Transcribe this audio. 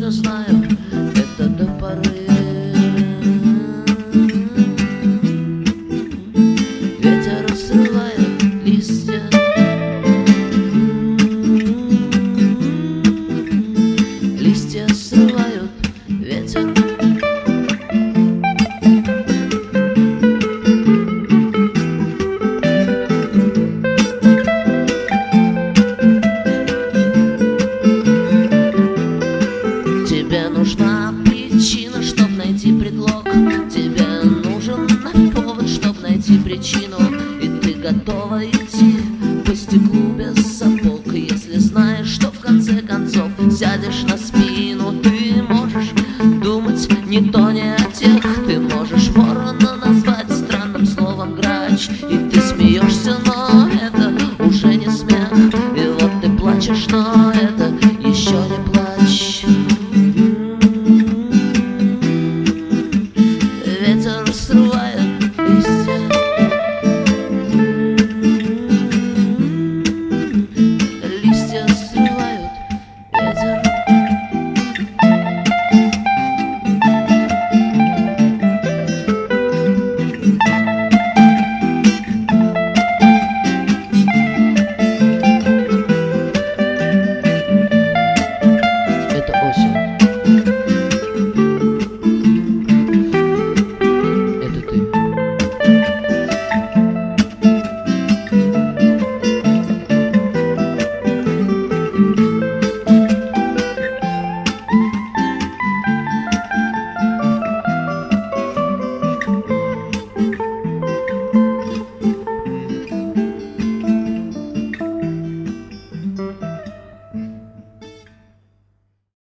точно знаю, это до поры. Ветер срывает листья, листья срывают ветер. Тебе нужна причина, чтоб найти предлог. Тебе нужен повод, чтоб найти причину. И ты готова идти по стеклу без сапог. Если знаешь, что в конце концов сядешь на спину, ты можешь думать ни то, ни о тех. Ты можешь ворона назвать странным словом грач. И ты смеешься, но это уже не смех. И вот ты плачешь, но это еще не плач. Ветер срывает листья, листья срывают ветер. Это осень.